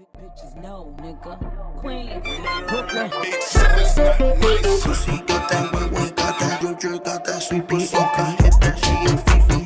Bitches no, nigga. Queens, Brooklyn. Pussy got that wet, got that drip, got that sweet pussy. Can hit that, she a fifi.